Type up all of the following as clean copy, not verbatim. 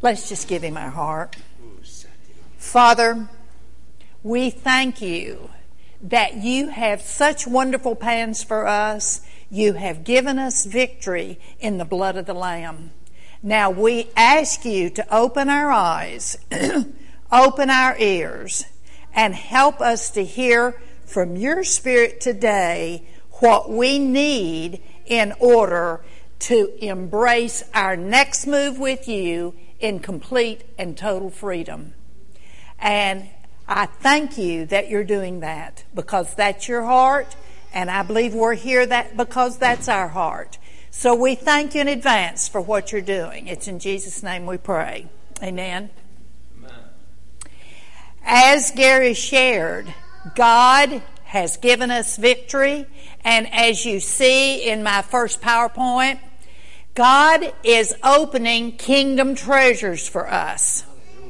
Let's just give him our heart. Father, we thank you that you have such wonderful plans for us. You have given us victory in the blood of the Lamb. Now we ask you to open our eyes, open our ears, and help us to hear from your Spirit today what we need in order to embrace our next move with you in complete and total freedom. And I thank you that you're doing that because that's your heart, and I believe we're here that because that's our heart. So we thank you in advance for what you're doing. It's in Jesus' name we pray. Amen. Amen. As Gary shared, God has given us victory, and as you see in my first PowerPoint, God is opening kingdom treasures for us.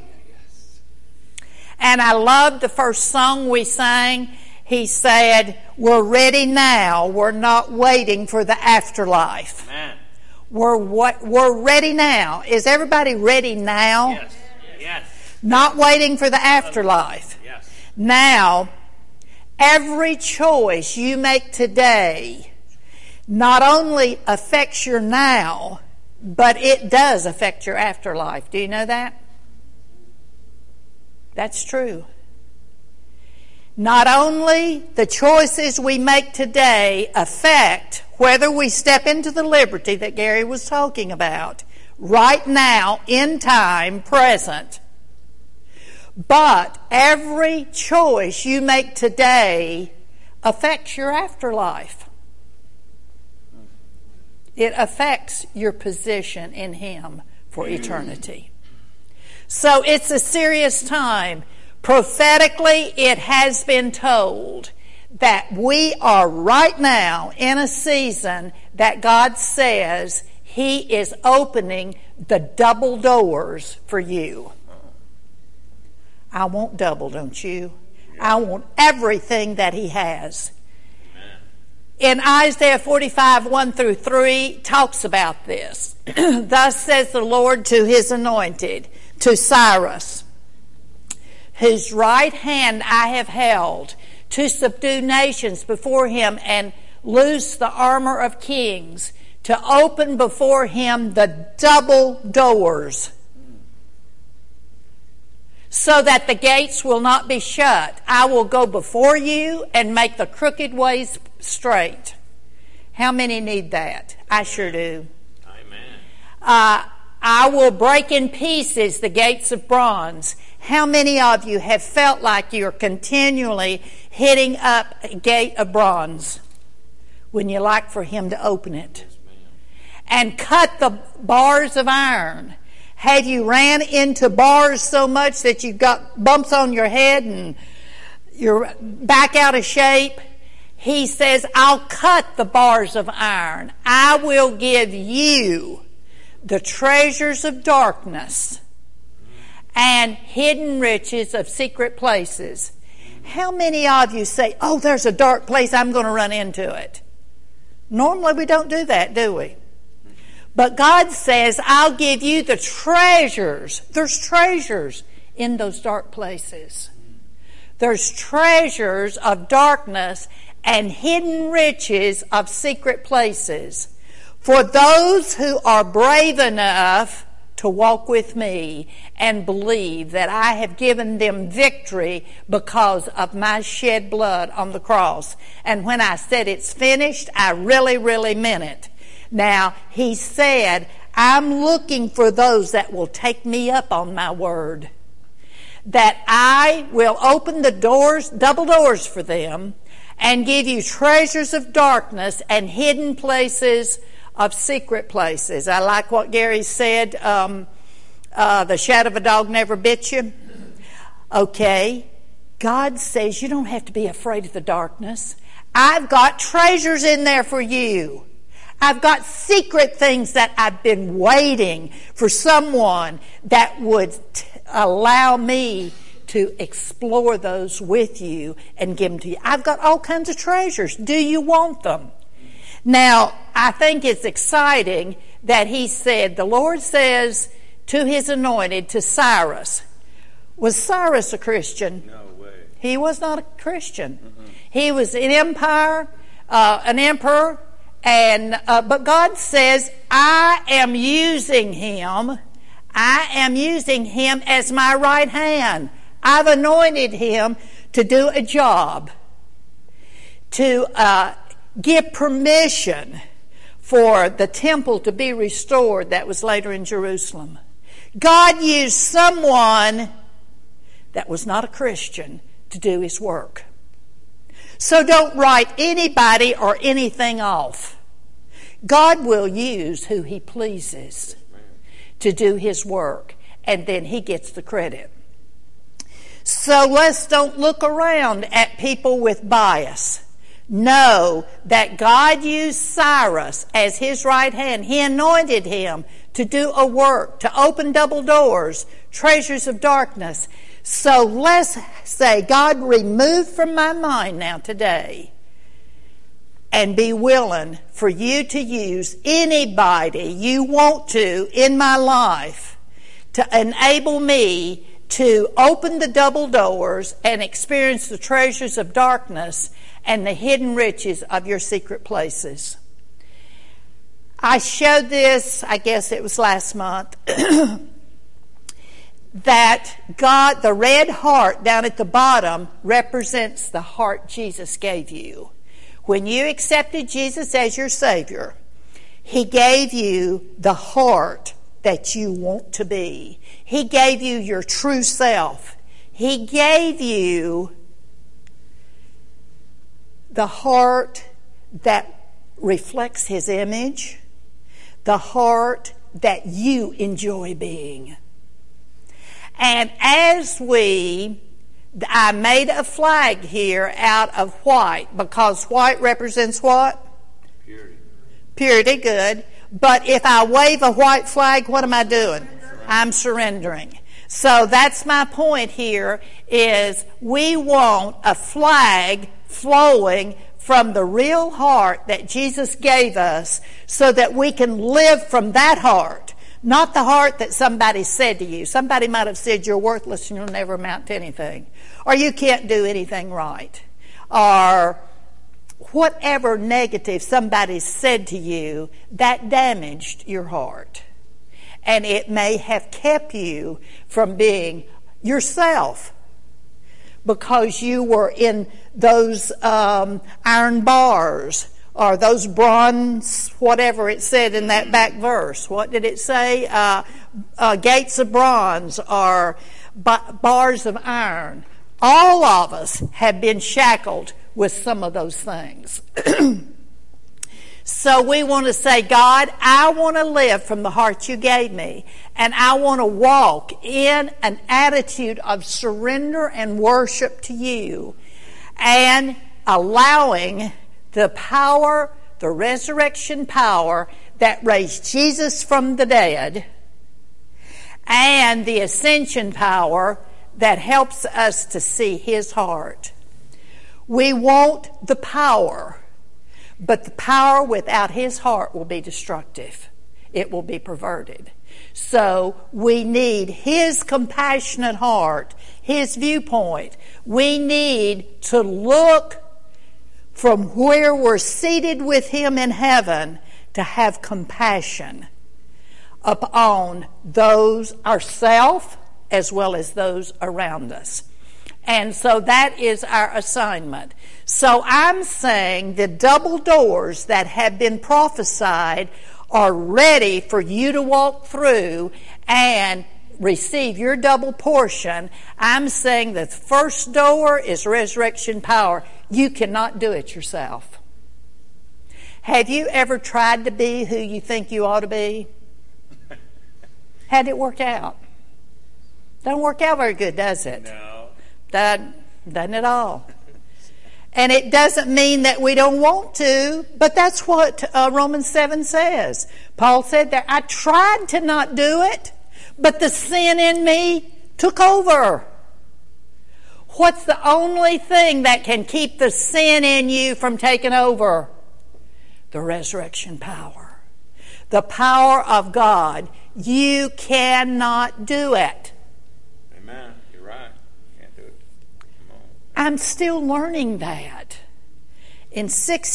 And I love the first song we sang. He said, we're ready now. We're not waiting for the afterlife. Amen. We're ready now. Is everybody ready now? Yes. Yes. Not waiting for the afterlife. Yes. Now, every choice you make today not only affects your now, but it does affect your afterlife. Do you know that? That's true. Not only the choices we make today affect whether we step into the liberty that Gary was talking about, right now, in time, present, but every choice you make today affects your afterlife. It affects your position in Him for eternity. So it's a serious time. Prophetically, it has been told that we are right now in a season that God says He is opening the double doors for you. I want double, don't you? I want everything that He has. In Isaiah 45, 1 through 3, talks about this. Thus says the Lord to His anointed, to Cyrus, whose right hand I have held, to subdue nations before him and loose the armor of kings, to open before him the double doors, so that the gates will not be shut. I will go before you and make the crooked ways straight. How many need that? I sure do. Amen. I will break in pieces the gates of bronze. How many of you have felt like you're continually hitting up a gate of bronze when you like for Him to open it? And cut the bars of iron. Have you ran into bars so much that you've got bumps on your head and you're back out of shape? He says, I'll cut the bars of iron. I will give you the treasures of darkness and hidden riches of secret places. How many of you say, oh, there's a dark place, I'm going to run into it? Normally we don't do that, do we? But God says, I'll give you the treasures. There's treasures in those dark places. There's treasures of darkness and hidden riches of secret places. For those who are brave enough to walk with me and believe that I have given them victory because of my shed blood on the cross. And when I said it's finished, I really, really meant it. Now, He said, I'm looking for those that will take me up on my word. That I will open the doors, double doors for them, and give you treasures of darkness and hidden places of secret places. I like what Gary said, the shadow of a dog never bit you. Okay, God says you don't have to be afraid of the darkness. I've got treasures in there for you. I've got secret things that I've been waiting for someone that would allow me to explore those with you and give them to you. I've got all kinds of treasures. Do you want them? Now, I think it's exciting that He said, the Lord says to his anointed, to Cyrus. Was Cyrus a Christian? No way. He was not a Christian. He was an emperor, and but God says, I am using him. I am using him as my right hand. I've anointed him to do a job, to give permission for the temple to be restored that was later in Jerusalem. God used someone that was not a Christian to do his work. So don't write anybody or anything off. God will use who he pleases to do his work, and then he gets the credit. So let's don't look around at people with bias. Know that God used Cyrus as his right hand. He anointed him to do a work, to open double doors, treasures of darkness. So let's say, God, remove from my mind now today, and be willing for you to use anybody you want to in my life to enable me to open the double doors and experience the treasures of darkness and the hidden riches of your secret places. I showed this, I guess it was last month, that God, the red heart down at the bottom, represents the heart Jesus gave you. When you accepted Jesus as your Savior, he gave you the heart that you want to be. He gave you your true self. He gave you the heart that reflects his image, the heart that you enjoy being. And as I made a flag here out of white, because white represents what? Purity. Purity, good. But if I wave a white flag, what am I doing? I'm surrendering. So that's my point here, is we want a flag flowing from the real heart that Jesus gave us, so that we can live from that heart, not the heart that somebody said to you. Somebody might have said you're worthless and you'll never amount to anything, or you can't do anything right, or whatever negative somebody said to you that damaged your heart. And it may have kept you from being yourself, because you were in those iron bars, or those bronze, whatever it said in that back verse. What did it say? Gates of bronze, or bars of iron. All of us have been shackled with some of those things. So we want to say, God, I want to live from the heart you gave me, and I want to walk in an attitude of surrender and worship to you, and allowing the power, the resurrection power that raised Jesus from the dead, and the ascension power that helps us to see his heart. We want the power, but the power without his heart will be destructive. It will be perverted. So we need his compassionate heart, his viewpoint. We need to look from where we're seated with him in heaven to have compassion upon those ourselves as well as those around us. And so that is our assignment. So I'm saying the double doors that have been prophesied are ready for you to walk through and receive your double portion. I'm saying the first door is resurrection power. You cannot do it yourself. Have you ever tried to be who you think you ought to be? How'd it work out? Doesn't work out very good, does it? No. Doesn't at all. And it doesn't mean that we don't want to, but that's what Romans 7 says. Paul said there, I tried to not do it, but the sin in me took over. What's the only thing that can keep the sin in you from taking over? The resurrection power. The power of God You cannot do it. Amen. You're right. Can't do it. Come on. I'm still learning that. In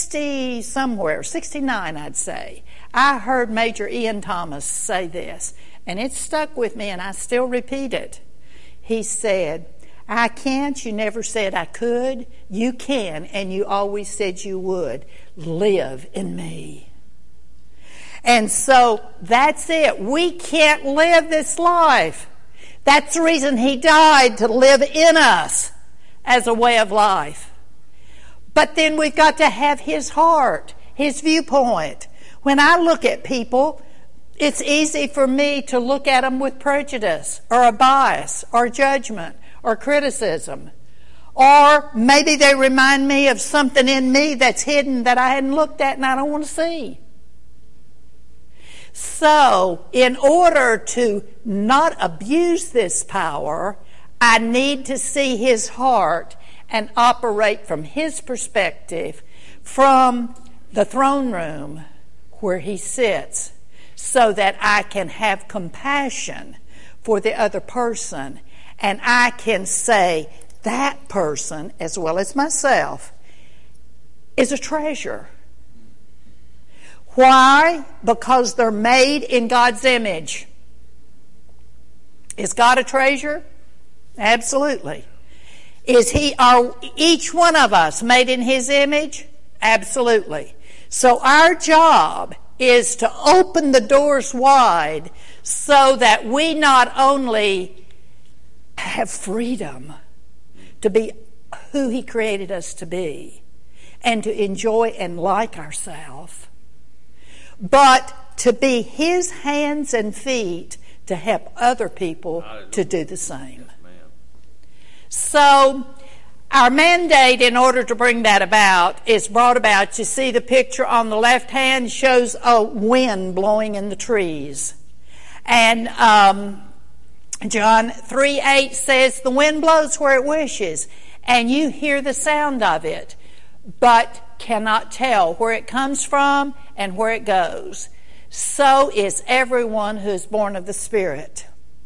69, I'd say, I heard Major Ian Thomas say this, and it stuck with me, and I still repeat it. He said, I can't, you never said I could. You can, and you always said you would. Live in me. And so that's it. We can't live this life. That's the reason he died, to live in us as a way of life. But then we've got to have his heart, his viewpoint. When I look at people, it's easy for me to look at them with prejudice or a bias or judgment or criticism. Or maybe they remind me of something in me that's hidden that I hadn't looked at and I don't want to see. So, in order to not abuse this power, I need to see his heart and operate from his perspective, from the throne room where he sits, so that I can have compassion for the other person, and I can say that person, as well as myself, is a treasure. Why? Because they're made in God's image. Is God a treasure? Absolutely. Are each one of us made in his image? Absolutely. So our job is to open the doors wide so that we not only have freedom to be who he created us to be and to enjoy and like ourselves, but to be his hands and feet to help other people to do the same. So our mandate, in order to bring that about, is brought about. You see the picture on the left hand shows a wind blowing in the trees. And John 3:8 says, the wind blows where it wishes, and you hear the sound of it, but cannot tell where it comes from and where it goes. So is everyone who is born of the Spirit.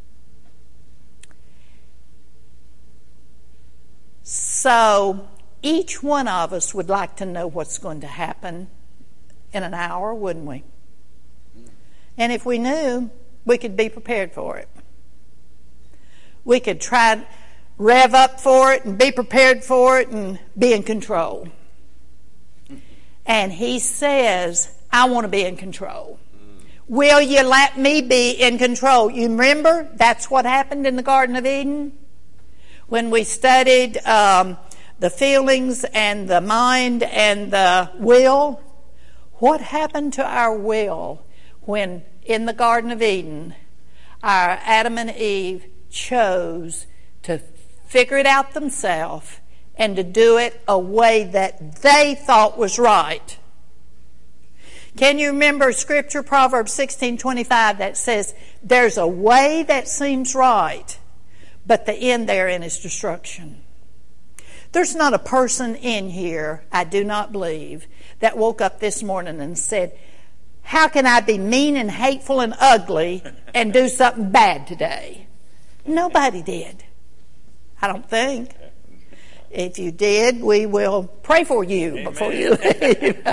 So each one of us would like to know what's going to happen in an hour, wouldn't we? And if we knew, we could be prepared for it. We could try to rev up for it and be prepared for it and be in control. And he says, I want to be in control. Will you let me be in control? You remember, that's what happened in the Garden of Eden? When we studied the feelings and the mind and the will, what happened to our will when in the Garden of Eden, our Adam and Eve chose to figure it out themselves and to do it a way that they thought was right? Can you remember Scripture, Proverbs 16:25, that says, there's a way that seems right, but the end therein is destruction. There's not a person in here, I do not believe, that woke up this morning and said, how can I be mean and hateful and ugly and do something bad today? Nobody did. I don't think. If you did, we will pray for you. Amen. Before you leave.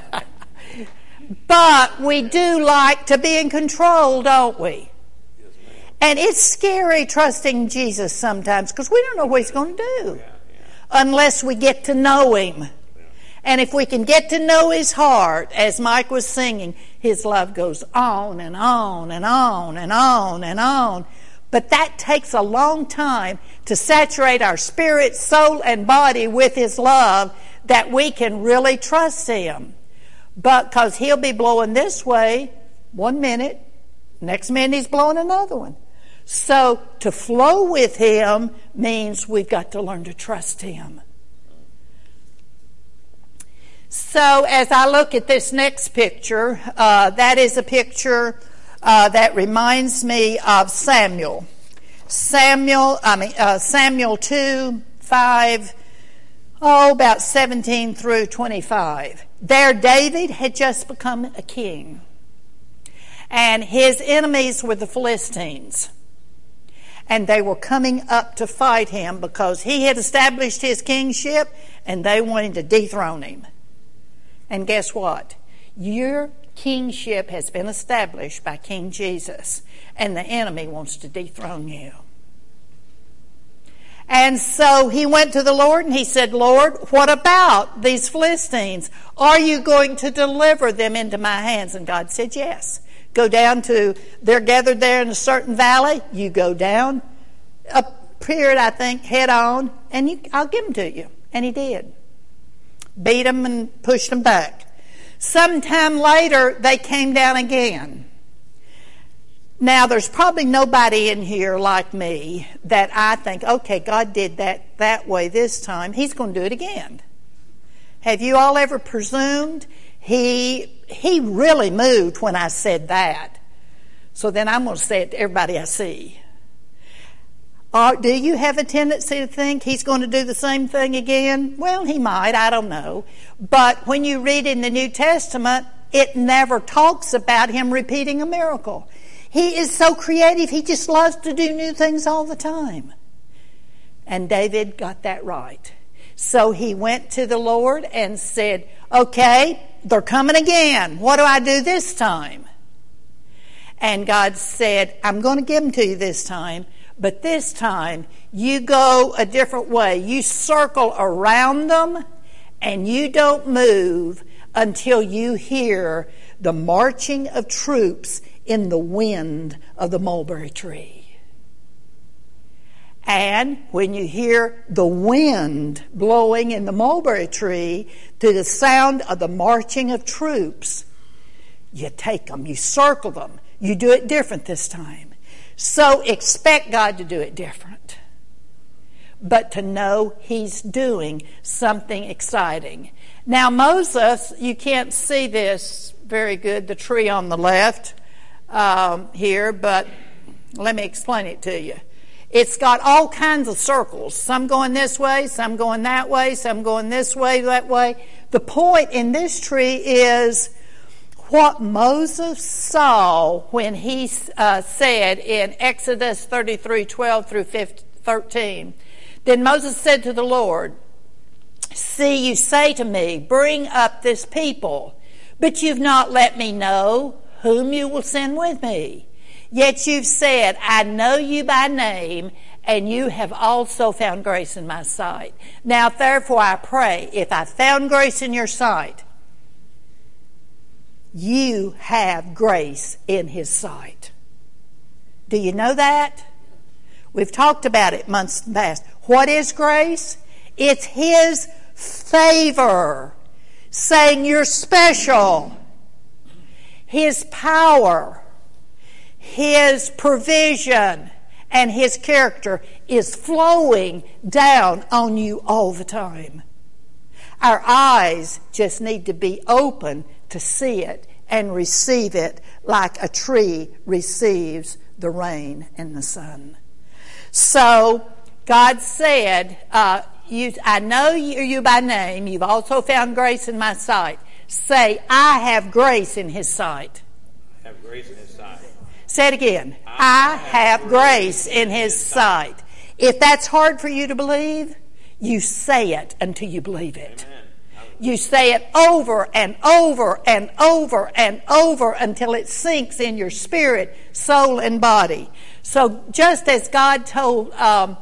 But we do like to be in control, don't we? And it's scary trusting Jesus sometimes because we don't know what he's going to do unless we get to know him. And if we can get to know his heart, as Mike was singing, his love goes on and on and on and on and on. But that takes a long time to saturate our spirit, soul, and body with his love that we can really trust him. But because he'll be blowing this way 1 minute, next minute he's blowing another one. So to flow with him means we've got to learn to trust him. So as I look at this next picture, that is a picture that reminds me of Samuel. Samuel 2:5, about 17 through 25. There David had just become a king. And his enemies were the Philistines. And they were coming up to fight him because he had established his kingship and they wanted to dethrone him. And guess what? Your kingship has been established by King Jesus, and the enemy wants to dethrone you. And so he went to the Lord and he said, Lord, what about these Philistines? Are you going to deliver them into my hands? And God said, yes. Go down to, they're gathered there in a certain valley. You go down, up here, I think, head on, and I'll give them to you. And he did. Beat them and pushed them back. Sometime later, they came down again. Now, there's probably nobody in here like me that I think, okay, God did that way this time. He's going to do it again. Have you all ever presumed? He really moved when I said that. So then I'm going to say it to everybody I see. Do you have a tendency to think he's going to do the same thing again? Well, he might. I don't know. But when you read in the New Testament, it never talks about him repeating a miracle. He is so creative. He just loves to do new things all the time. And David got that right. So he went to the Lord and said, okay, they're coming again. What do I do this time? And God said, I'm going to give them to you this time. But this time, you go a different way. You circle around them, and you don't move until you hear the marching of troops in the wind of the mulberry tree. And when you hear the wind blowing in the mulberry tree to the sound of the marching of troops, you take them, you circle them. You do it different this time. So expect God to do it different. But to know he's doing something exciting. Now Moses, you can't see this very good, the tree on the left here, but let me explain it to you. It's got all kinds of circles. Some going this way, some going that way, some going this way, that way. The point in this tree is what Moses saw when he said in Exodus 33:12 through 13. Then Moses said to the Lord, see, you say to me, bring up this people, but you've not let me know whom you will send with me. Yet you've said, I know you by name, and you have also found grace in my sight. Now therefore I pray, if I found grace in your sight, you have grace in his sight. Do you know that? We've talked about it months past. What is grace? It's his favor, saying you're special. His power, his provision, and his character is flowing down on you all the time. Our eyes just need to be open to see it and receive it like a tree receives the rain and the sun. So God said, I know you by name. You've also found grace in my sight. Say, I have grace in his sight. I have grace in his sight. Say it again. I have grace in his sight. If that's hard for you to believe, you say it until you believe it. Amen. You say it over and over and over and over until it sinks in your spirit, soul, and body. So just as God told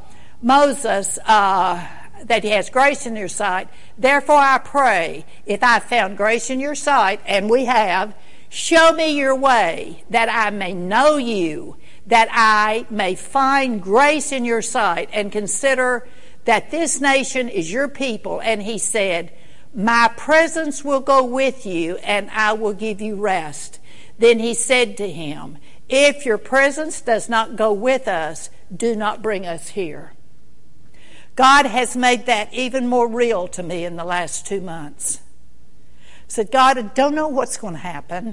Moses that he has grace in your sight, therefore I pray, if I found grace in your sight, and we have, show me your way, that I may know you, that I may find grace in your sight, and consider that this nation is your people. And he said, my presence will go with you, and I will give you rest. Then he said to him, if your presence does not go with us, do not bring us here. God has made that even more real to me in the last 2 months. I said, God, I don't know what's going to happen,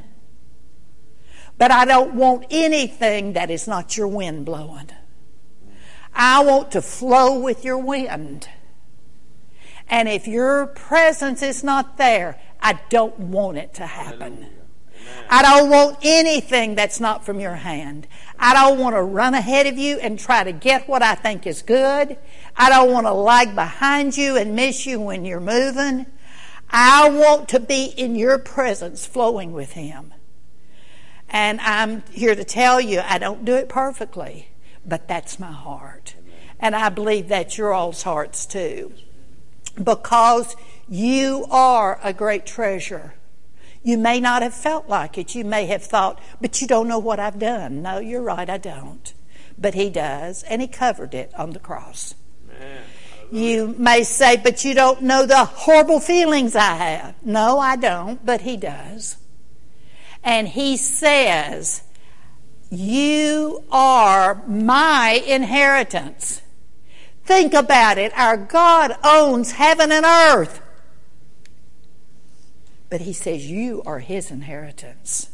but I don't want anything that is not your wind blowing. I want to flow with your wind. And if your presence is not there, I don't want it to happen. I don't want anything that's not from your hand. I don't want to run ahead of you and try to get what I think is good. I don't want to lag behind you and miss you when you're moving. I want to be in your presence flowing with Him. And I'm here to tell you, I don't do it perfectly, but that's my heart. And I believe that's your all's hearts too. Because you are a great treasure. You may not have felt like it. You may have thought, but you don't know what I've done. No, you're right, I don't. But He does, and He covered it on the cross. Man. You may say, but you don't know the horrible feelings I have. No, I don't, but He does. And He says, you are my inheritance. Think about it. Our God owns heaven and earth. But He says, you are His inheritance.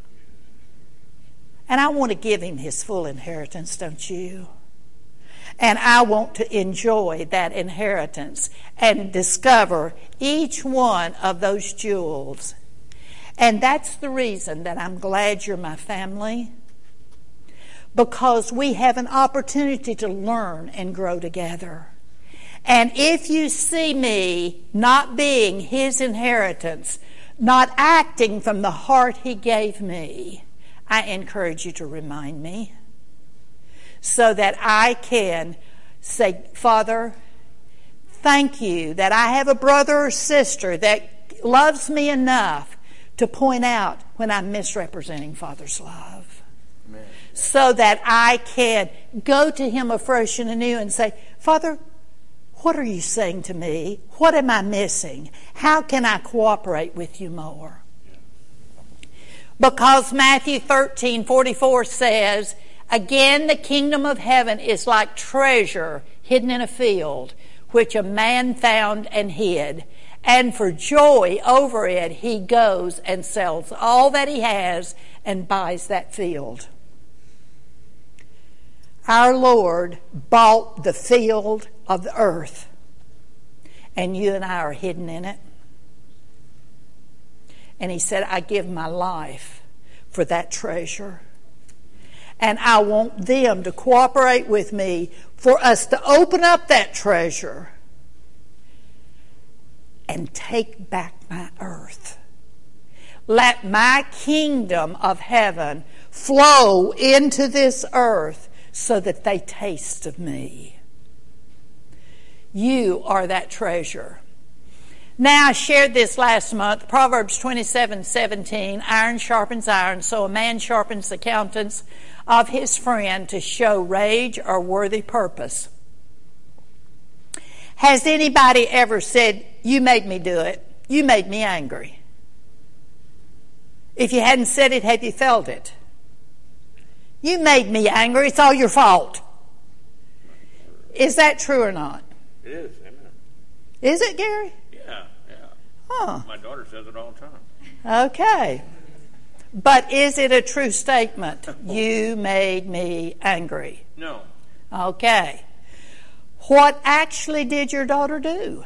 And I want to give Him His full inheritance, don't you? And I want to enjoy that inheritance and discover each one of those jewels. And that's the reason that I'm glad you're my family. Because we have an opportunity to learn and grow together. And if you see me not being His inheritance, not acting from the heart He gave me, I encourage you to remind me so that I can say, Father, thank you that I have a brother or sister that loves me enough to point out when I'm misrepresenting Father's love. Amen. So that I can go to Him afresh and anew and say, Father, what are you saying to me? What am I missing? How can I cooperate with you more? Because Matthew 13:44 says, again, the kingdom of heaven is like treasure hidden in a field, which a man found and hid. And for joy over it, he goes and sells all that he has and buys that field. Our Lord bought the field of the earth, and you and I are hidden in it. And He said, I give my life for that treasure. And I want them to cooperate with me for us to open up that treasure and take back my earth. Let my kingdom of heaven flow into this earth so that they taste of me. You are that treasure. Now, I shared this last month, Proverbs 27:17, iron sharpens iron, so a man sharpens the countenance of his friend to show rage or worthy purpose. Has anybody ever said, you made me do it, you made me angry? If you hadn't said it, have you felt it? You made me angry, it's all your fault. Is that true or not? It is, amen. Is it, Gary? Yeah. Huh. My daughter says it all the time. Okay. But is it a true statement? You made me angry. No. Okay. What actually did your daughter do?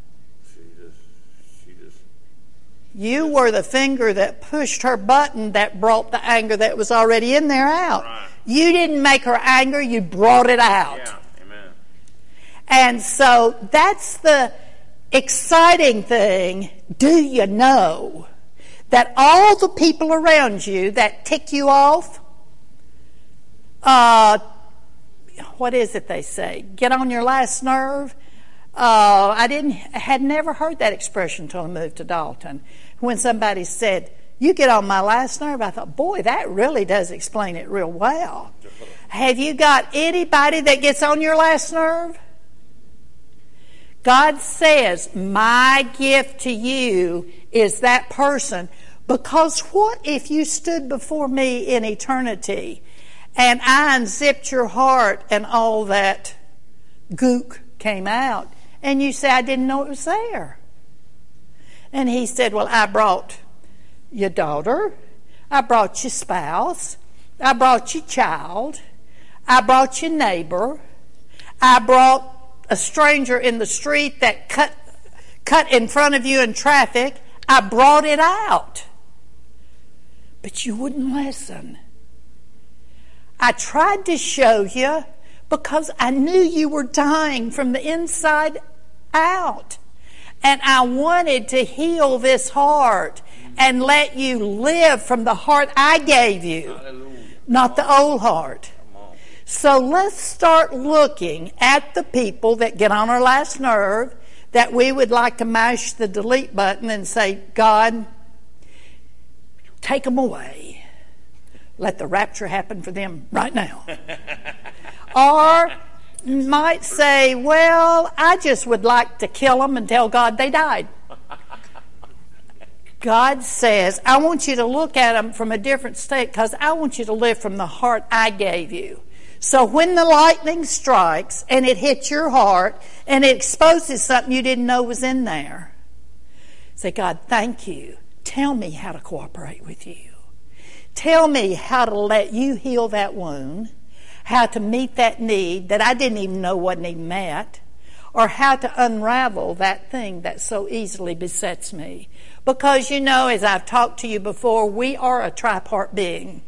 She just. You were the finger that pushed her button that brought the anger that was already in there out. Right. You didn't make her angry, you brought it out. Yeah, amen. And so that's the exciting thing. Do you know that all the people around you that tick you off, what is it they say? Get on your last nerve? Had never heard that expression until I moved to Dalton. When somebody said, you get on my last nerve, I thought, boy, that really does explain it real well. Have you got anybody that gets on your last nerve? God says, my gift to you is that person. Because what if you stood before me in eternity and I unzipped your heart and all that gook came out and you say, I didn't know it was there? And He said, well, I brought your daughter, I brought your spouse, I brought your child, I brought your neighbor, I brought a stranger in the street that cut in front of you in traffic. I brought it out. but you wouldn't listen. I tried to show you because I knew you were dying from the inside out. And I wanted to heal this heart and let you live from the heart I gave you, Hallelujah. not the old heart. Come on. So let's start looking at the people that get on our last nerve, that we would like to mash the delete button and say, God, take them away. Let the rapture happen for them right now. Or might say, well, I just would like to kill them and tell God they died. God says, I want you to look at them from a different state because I want you to live from the heart I gave you. So when the lightning strikes and it hits your heart and it exposes something you didn't know was in there, say, God, thank you. Tell me how to cooperate with you. Tell me how to let you heal that wound, how to meet that need that I didn't even know wasn't even met, or how to unravel that thing that so easily besets me. Because, you know, as I've talked to you before, we are a tripart being.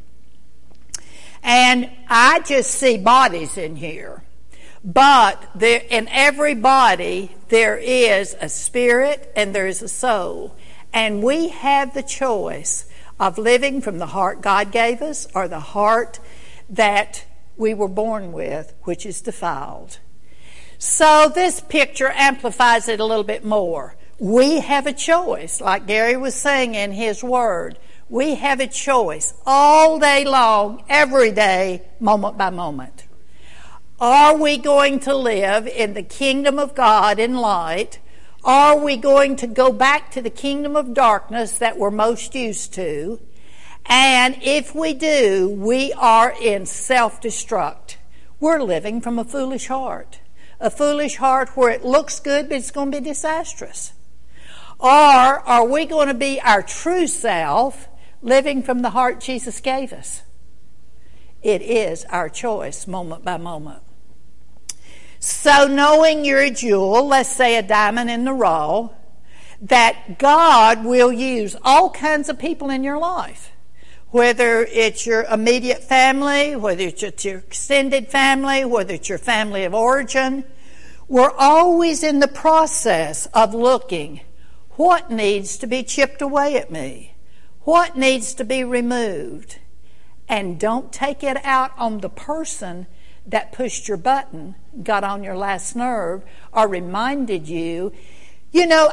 And I just see bodies in here. But there, in every body, there is a spirit and there is a soul. And we have the choice of living from the heart God gave us or the heart that we were born with, which is defiled. So this picture amplifies it a little bit more. We have a choice, like Gary was saying in his word. We have a choice all day long, every day, moment by moment. Are we going to live in the kingdom of God in light? Are we going to go back to the kingdom of darkness that we're most used to? And if we do, we are in self-destruct. We're living from a foolish heart. A foolish heart where it looks good, but it's going to be disastrous. Or are we going to be our true self, living from the heart Jesus gave us? It is our choice, moment by moment. So knowing you're a jewel, let's say a diamond in the rough, that God will use all kinds of people in your life. Whether it's your immediate family, whether it's your extended family, whether it's your family of origin, we're always in the process of looking, what needs to be chipped away at me? What needs to be removed? And don't take it out on the person that pushed your button, got on your last nerve, or reminded you. You know,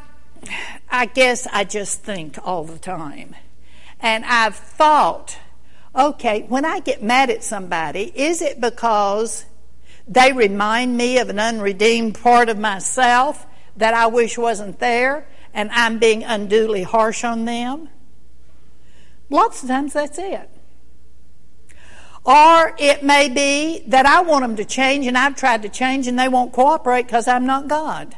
I guess I just think all the time. And I've thought, okay, when I get mad at somebody, is it because they remind me of an unredeemed part of myself that I wish wasn't there, and I'm being unduly harsh on them? Lots of times that's it. Or it may be that I want them to change and I've tried to change and they won't cooperate because I'm not God.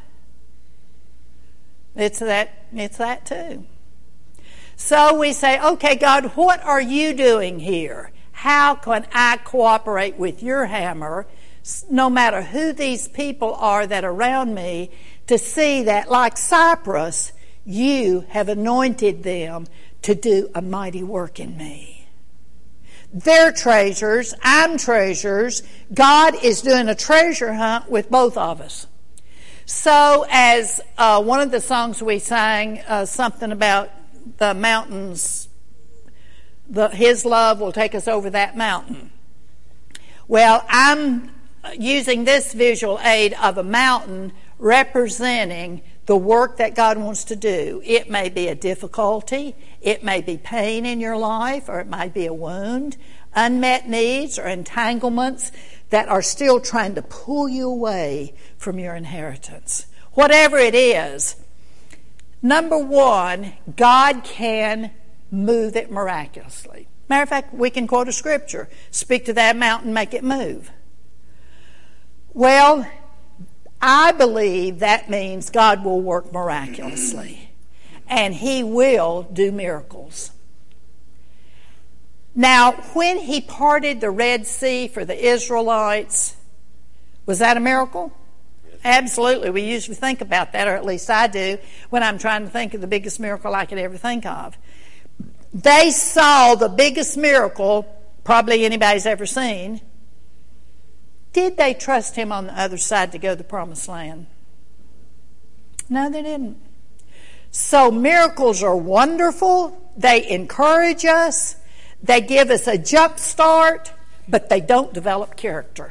It's that too. So we say, okay, God, what are you doing here? How can I cooperate with your hammer, no matter who these people are that are around me, to see that, like Cyprus, you have anointed them to do a mighty work in me. They're treasures, I'm treasures. God is doing a treasure hunt with both of us. So as one of the songs we sang, something about the mountains, His love will take us over that mountain. Well, I'm using this visual aid of a mountain representing the work that God wants to do. It may be a difficulty, it may be pain in your life, or it might be a wound, unmet needs or entanglements that are still trying to pull you away from your inheritance. Whatever it is, number one, God can move it miraculously. Matter of fact, we can quote a scripture, speak to that mountain, make it move. Well, I believe that means God will work miraculously, and He will do miracles. Now, when He parted the Red Sea for the Israelites, was that a miracle? Yes. Absolutely. We usually think about that, or at least I do, when I'm trying to think of the biggest miracle I could ever think of. they saw the biggest miracle probably anybody's ever seen. Did they trust him on the other side to go to the promised land? No, they didn't. So miracles are wonderful. They encourage us. They give us a jump start, but they don't develop character.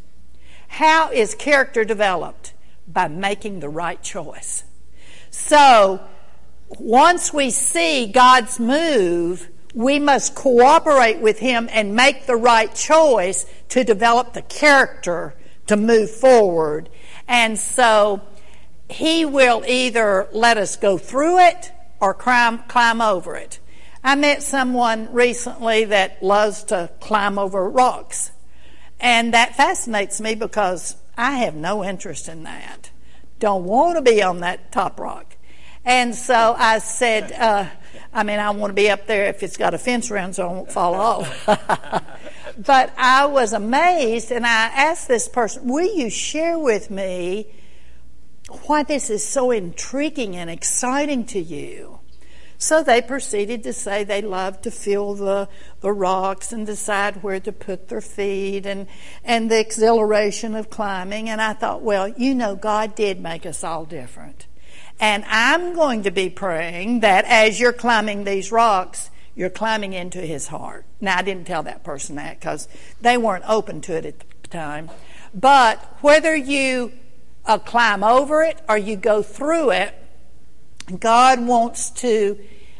How is character developed? By making the right choice. So once we see God's move, we must cooperate with him and make the right choice to develop the character to move forward. And so he will either let us go through it or climb over it. I met someone recently that loves to climb over rocks. And that fascinates me because I have no interest in that. Don't want to be on that top rock. And so I said, I want to be up there if it's got a fence around so I won't fall off. But I was amazed, and I asked this person, will you share with me why this is so intriguing and exciting to you? So they proceeded to say they love to feel the rocks and decide where to put their feet and the exhilaration of climbing. And I thought, well, God did make us all different. And I'm going to be praying that as you're climbing these rocks, you're climbing into his heart. Now, I didn't tell that person that because they weren't open to it at the time. But whether you climb over it or you go through it, God wants to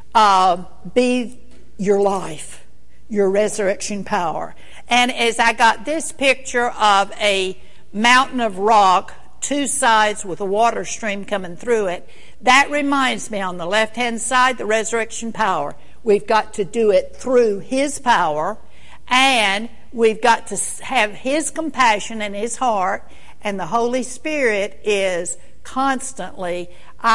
be your life, your resurrection power. And as I got this picture of a mountain of rock, two sides with a water stream coming through it, that reminds me on the left-hand side, the resurrection power. We've got to do it through his power, and we've got to have his compassion and his heart, and the Holy Spirit is constantly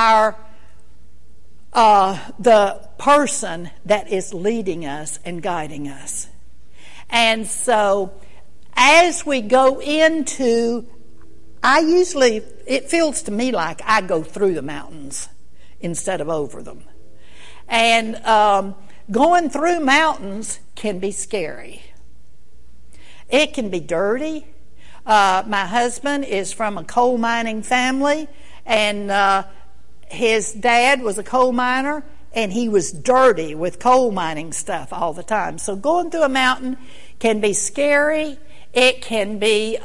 the person that is leading us and guiding us. And so as we go into, it feels to me like I go through the mountains instead of over them. And going through mountains can be scary. It can be dirty. My husband is from a coal mining family, and his dad was a coal miner, and he was dirty with coal mining stuff all the time. So going through a mountain can be scary. It can be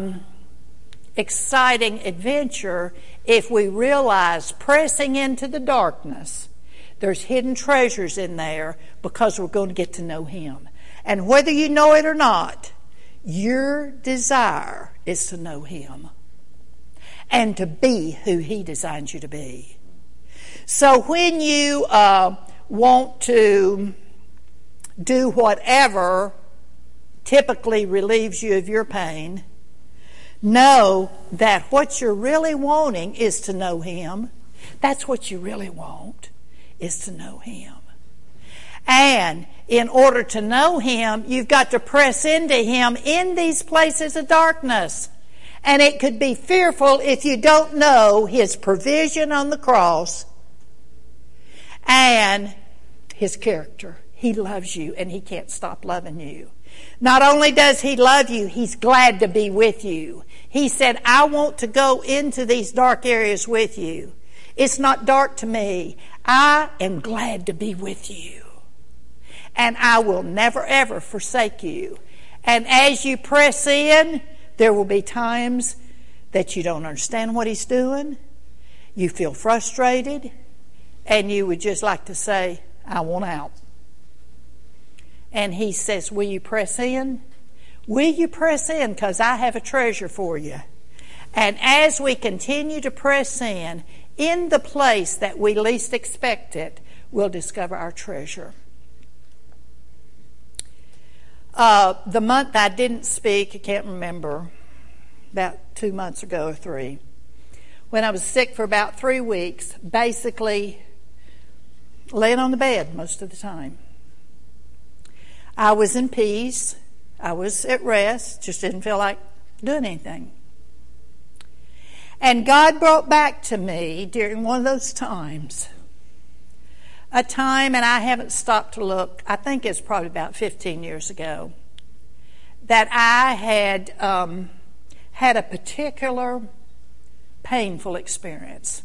exciting adventure if we realize pressing into the darkness, there's hidden treasures in there because we're going to get to know him. And whether you know it or not, your desire is to know him and to be who he designed you to be. So when you want to do whatever typically relieves you of your pain, know that what you're really wanting is to know him. That's what you really want, is to know him. And in order to know him, you've got to press into him in these places of darkness. And it could be fearful if you don't know his provision on the cross and his character. He loves you, and he can't stop loving you. Not only does he love you, he's glad to be with you. He said, I want to go into these dark areas with you. It's not dark to me. I am glad to be with you. And I will never, ever forsake you. And as you press in, there will be times that you don't understand what he's doing. You feel frustrated. And you would just like to say, I want out. And he says, will you press in? Will you press in? Because I have a treasure for you. And as we continue to press in the place that we least expect it, we'll discover our treasure. The month I didn't speak, I can't remember, about 2 months ago or 3, when I was sick for about 3 weeks, basically laying on the bed most of the time. I was in peace. I was at rest, just didn't feel like doing anything. And God brought back to me during one of those times a time, and I haven't stopped to look, I think it's probably about 15 years ago, that I had had a particular painful experience.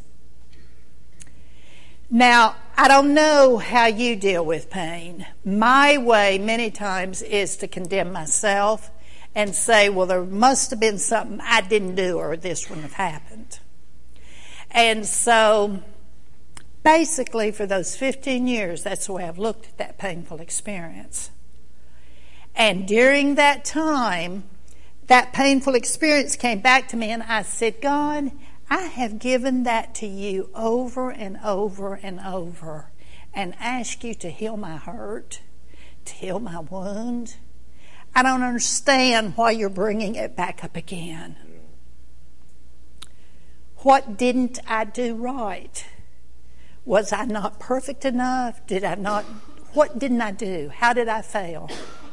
Now, I don't know how you deal with pain. My way many times is to condemn myself and say, well, there must have been something I didn't do or this wouldn't have happened. And so, basically, for those 15 years, that's the way I've looked at that painful experience. And during that time, that painful experience came back to me, and I said, God, I have given that to you over and over and over and asked you to heal my hurt, to heal my wound. I don't understand why you're bringing it back up again. What didn't I do right? Was I not perfect enough? What didn't I do? How did I fail?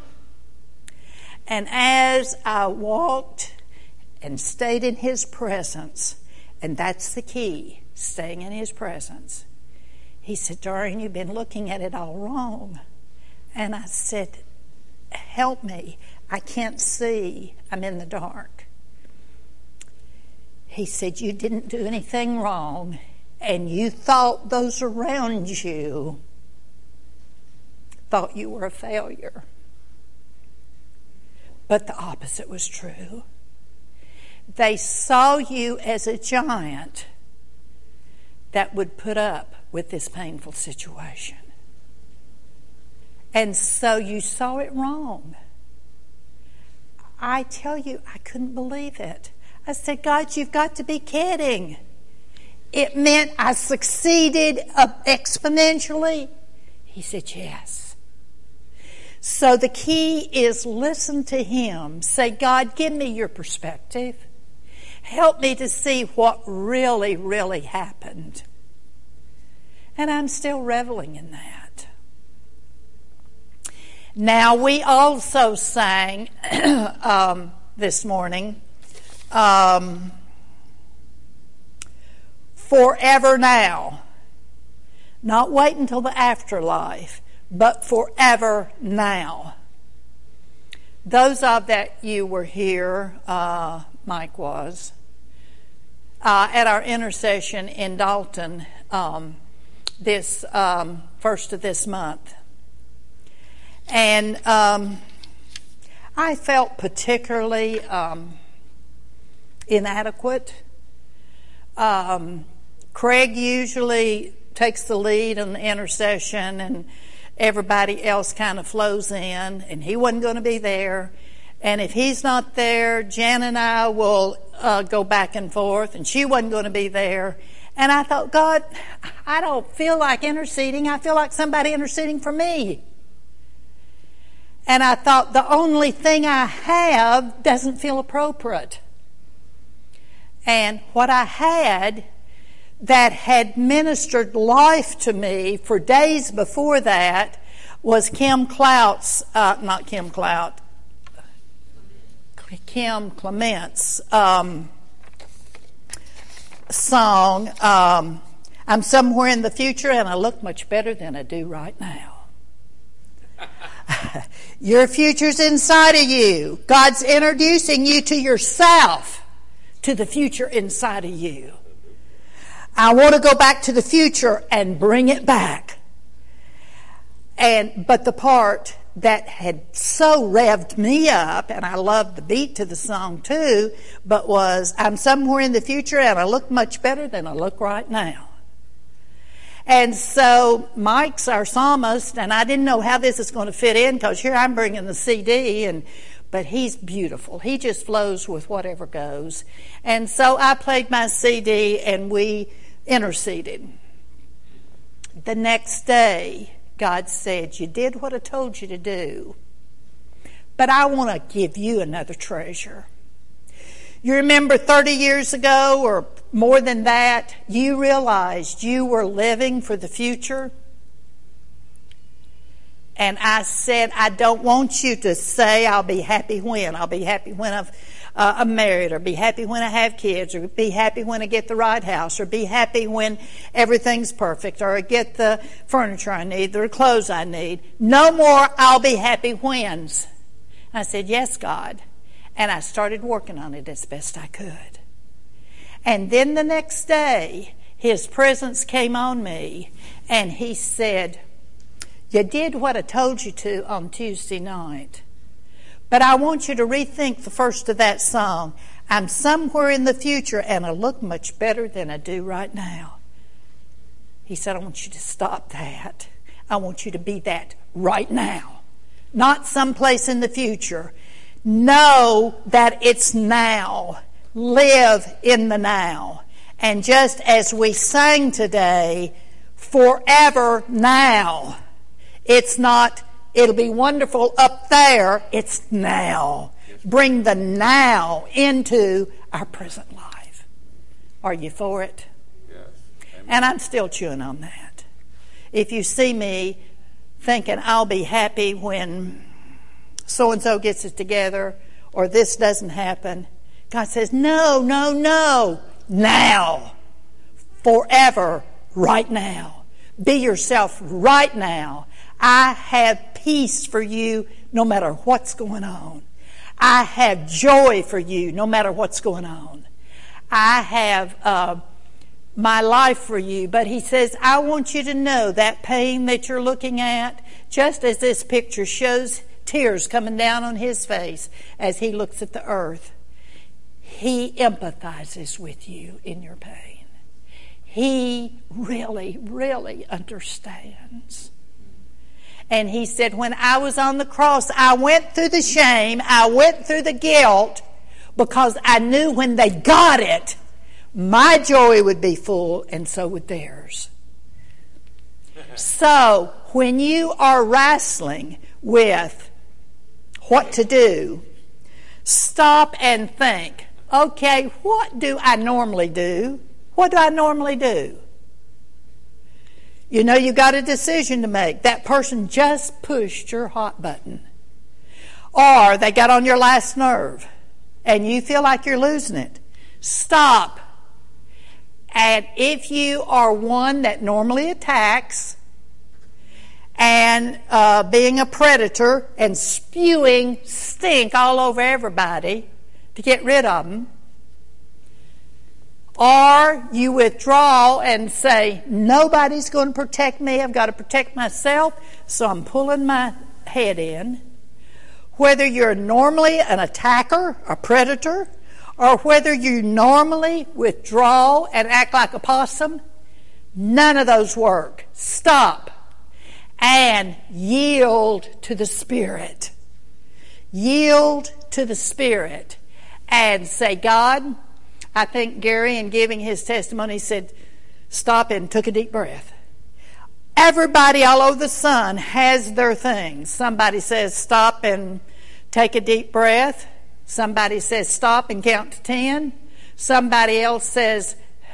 And as I walked and stayed in His presence, and that's the key, staying in His presence, He said, Doreen, you've been looking at it all wrong. And I said, help me. I can't see. I'm in the dark. He said, you didn't do anything wrong, and you thought those around you thought you were a failure. But the opposite was true. They saw you as a giant that would put up with this painful situation. And so you saw it wrong. I tell you, I couldn't believe it. I said, God, you've got to be kidding. It meant I succeeded exponentially. He said, yes. So the key is listen to Him. Say, God, give me your perspective. Help me to see what really, really happened. And I'm still reveling in that. Now, we also sang this morning, forever now. Not wait until the afterlife, but forever now. Those of that you were here, Mike was, at our intercession in Dalton this first of this month. And I felt particularly inadequate. Craig usually takes the lead on the intercession, and everybody else kind of flows in, and he wasn't going to be there. And if he's not there, Jan and I will go back and forth, and she wasn't going to be there. And I thought, God, I don't feel like interceding. I feel like somebody interceding for me. And I thought, the only thing I have doesn't feel appropriate. And what I had that had ministered life to me for days before that was Kim Clement's song, I'm somewhere in the future and I look much better than I do right now. Your future's inside of you. God's introducing you to yourself, to the future inside of you. I want to go back to the future and bring it back. But the part that had so revved me up, and I loved the beat to the song too, but was, I'm somewhere in the future and I look much better than I look right now. And so Mike's our psalmist, and I didn't know how this is going to fit in because here I'm bringing the CD, but he's beautiful. He just flows with whatever goes. And so I played my CD and we interceded. The next day, God said, you did what I told you to do, but I want to give you another treasure. You remember 30 years ago or more than that, you realized you were living for the future? And I said, I don't want you to say, I'll be happy when. I'll be happy when I'm married, or be happy when I have kids, or be happy when I get the right house, or be happy when everything's perfect, or I get the furniture I need, the clothes I need. No more I'll be happy whens. I said, yes, God. And I started working on it as best I could. And then the next day, His presence came on me, and He said, you did what I told you to on Tuesday night. But I want you to rethink the first of that song. I'm somewhere in the future and I look much better than I do right now. He said, I want you to stop that. I want you to be that right now. Not someplace in the future. Know that it's now. Live in the now. And just as we sang today, forever now. It's not, it'll be wonderful up there. It's now. Bring the now into our present life. Are you for it? Yes. Amen. And I'm still chewing on that. If you see me thinking I'll be happy when so-and-so gets it together or this doesn't happen, God says, no, no, no. Now. Forever. Right now. Be yourself right now. I have peace for you no matter what's going on. I have joy for you no matter what's going on. I have my life for you. But He says, I want you to know that pain that you're looking at, just as this picture shows tears coming down on His face as He looks at the earth, He empathizes with you in your pain. He really, really understands. And He said, when I was on the cross, I went through the shame, I went through the guilt, because I knew when they got it, my joy would be full, and so would theirs. So, when you are wrestling with what to do, stop and think, okay, what do I normally do? What do I normally do? You know you've got a decision to make. That person just pushed your hot button. Or they got on your last nerve and you feel like you're losing it. Stop. And if you are one that normally attacks and being a predator and spewing stink all over everybody to get rid of them, or you withdraw and say, nobody's going to protect me, I've got to protect myself, so I'm pulling my head in. Whether you're normally an attacker, a predator, or whether you normally withdraw and act like a possum, none of those work. Stop and yield to the Spirit. Yield to the Spirit and say, God, I think Gary, in giving his testimony, said, stop and took a deep breath. Everybody all over the sun has their things. Somebody says, stop and take a deep breath. Somebody says, stop and count to 10. Somebody else says,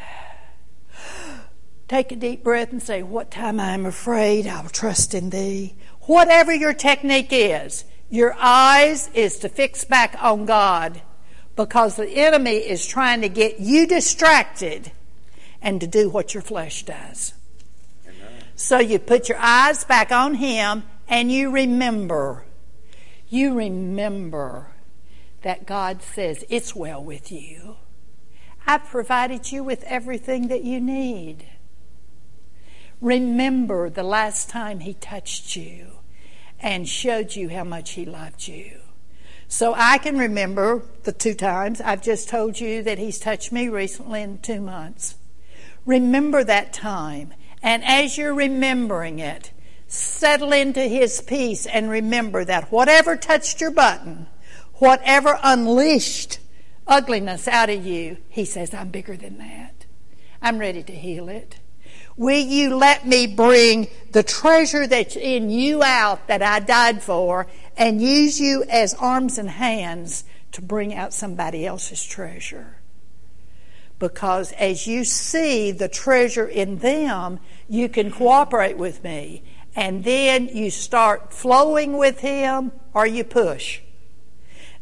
take a deep breath and say, what time I am afraid, I will trust in Thee. Whatever your technique is, your eyes is to fix back on God, because the enemy is trying to get you distracted and to do what your flesh does. Amen. So you put your eyes back on Him and you remember. You remember that God says, it's well with you. I've provided you with everything that you need. Remember the last time He touched you and showed you how much He loved you. So I can remember the 2 times. I've just told you that He's touched me recently in 2 months. Remember that time. And as you're remembering it, settle into His peace and remember that whatever touched your button, whatever unleashed ugliness out of you, He says, I'm bigger than that. I'm ready to heal it. Will you let me bring the treasure that's in you out that I died for and use you as arms and hands to bring out somebody else's treasure? Because as you see the treasure in them, you can cooperate with me. And then you start flowing with Him or you push.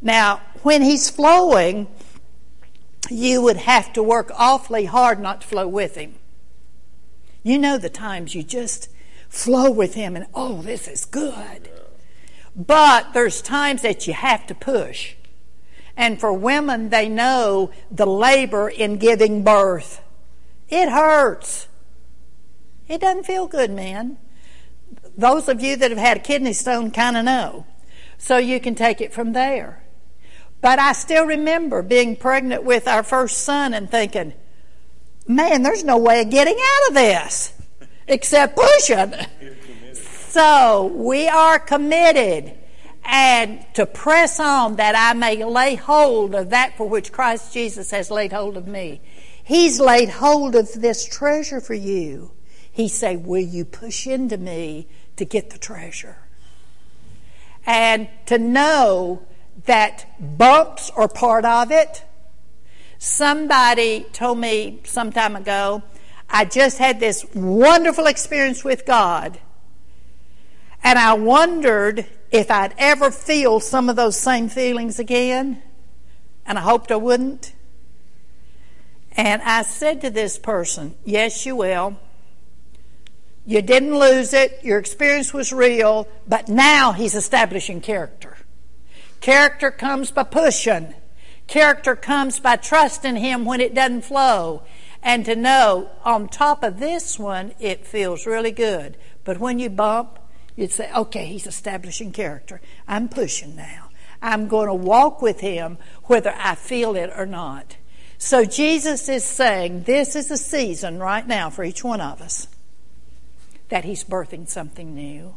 Now, when he's flowing, you would have to work awfully hard not to flow with him. You know the times you just flow with him and, oh, this is good. But there's times that you have to push. And for women, they know the labor in giving birth. It hurts. It doesn't feel good, man. Those of you that have had a kidney stone kind of know. So you can take it from there. But I still remember being pregnant with our first son and thinking, man, there's no way of getting out of this except pushing. So we are committed and to press on that I may lay hold of that for which Christ Jesus has laid hold of me. He's laid hold of this treasure for you. He said, will you push into me to get the treasure? And to know that bumps are part of it. Somebody told me some time ago, I just had this wonderful experience with God. And I wondered if I'd ever feel some of those same feelings again. And I hoped I wouldn't. And I said to this person, yes, you will. You didn't lose it. Your experience was real. But now he's establishing character. Character comes by pushing. Character comes by trusting him when it doesn't flow. And to know, on top of this one, it feels really good. But when you bump, you'd say, okay, he's establishing character. I'm pushing now. I'm going to walk with him whether I feel it or not. So Jesus is saying this is a season right now for each one of us that he's birthing something new.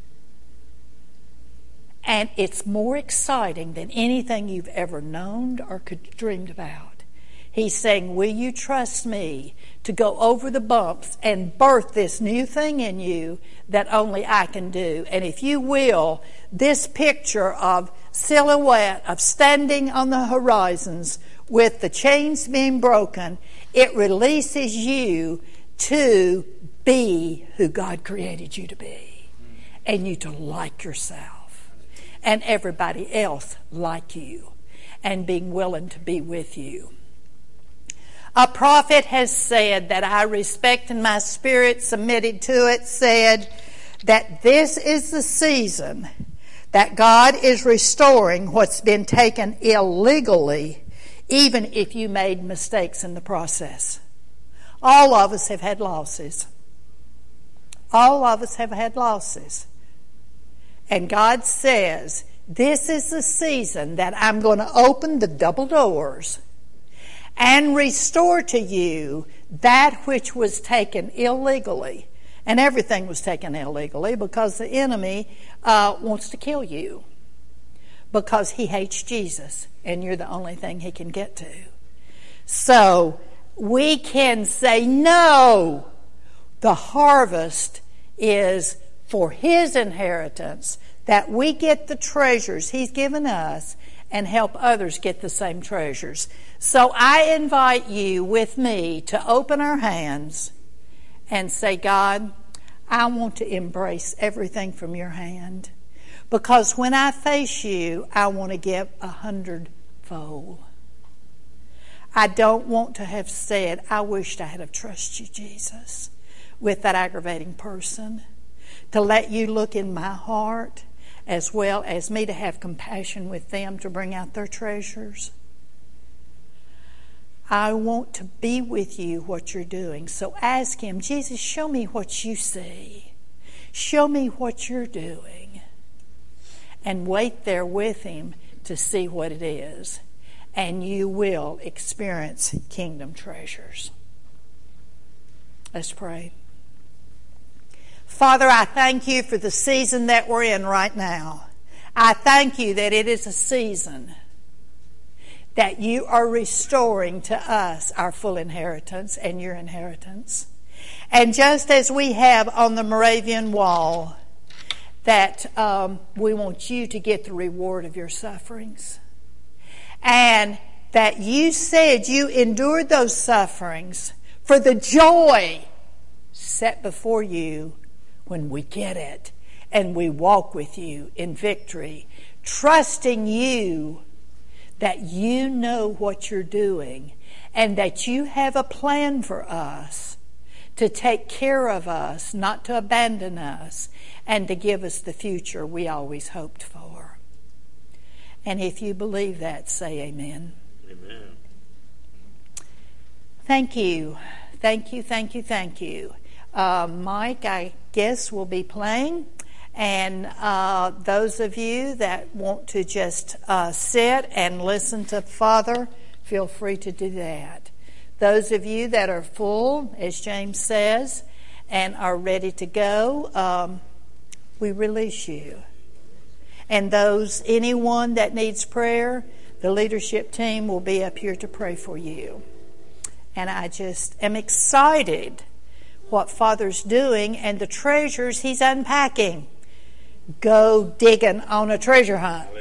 And it's more exciting than anything you've ever known or could dreamed about. He's saying, will you trust me to go over the bumps and birth this new thing in you that only I can do? And if you will, this picture of silhouette of standing on the horizons with the chains being broken, it releases you to be who God created you to be. And you to like yourself. And everybody else like you. And being willing to be with you. A prophet has said that I respect and my spirit submitted to it, said that this is the season that God is restoring what's been taken illegally, even if you made mistakes in the process. All of us have had losses. All of us have had losses. And God says, this is the season that I'm going to open the double doors and restore to you that which was taken illegally. And everything was taken illegally because the enemy wants to kill you. Because he hates Jesus and you're the only thing he can get to. So we can say, no, the harvest is for his inheritance, that we get the treasures he's given us and help others get the same treasures. So I invite you with me to open our hands and say, God, I want to embrace everything from your hand. Because when I face you, I want to give 100-fold. I don't want to have said, I wished I had have trusted you, Jesus, with that aggravating person. To let you look in my heart, as well as me to have compassion with them to bring out their treasures. I want to be with you what you're doing. So ask him, Jesus, show me what you see. Show me what you're doing. And wait there with him to see what it is. And you will experience kingdom treasures. Let's pray. Father, I thank you for the season that we're in right now. I thank you that it is a season that you are restoring to us our full inheritance and your inheritance. And just as we have on the Moravian wall, that we want you to get the reward of your sufferings. And that you said you endured those sufferings for the joy set before you when we get it and we walk with you in victory, trusting you that you know what you're doing and that you have a plan for us to take care of us, not to abandon us, and to give us the future we always hoped for. And if you believe that, say amen. Amen. Thank you. Thank you, thank you, thank you. Mike, I guess, will be playing. And those of you that want to just sit and listen to Father, feel free to do that. Those of you that are full, as James says, and are ready to go, we release you. And anyone that needs prayer, the leadership team will be up here to pray for you. And I just am excited what Father's doing and the treasures He's unpacking. Go digging on a treasure hunt.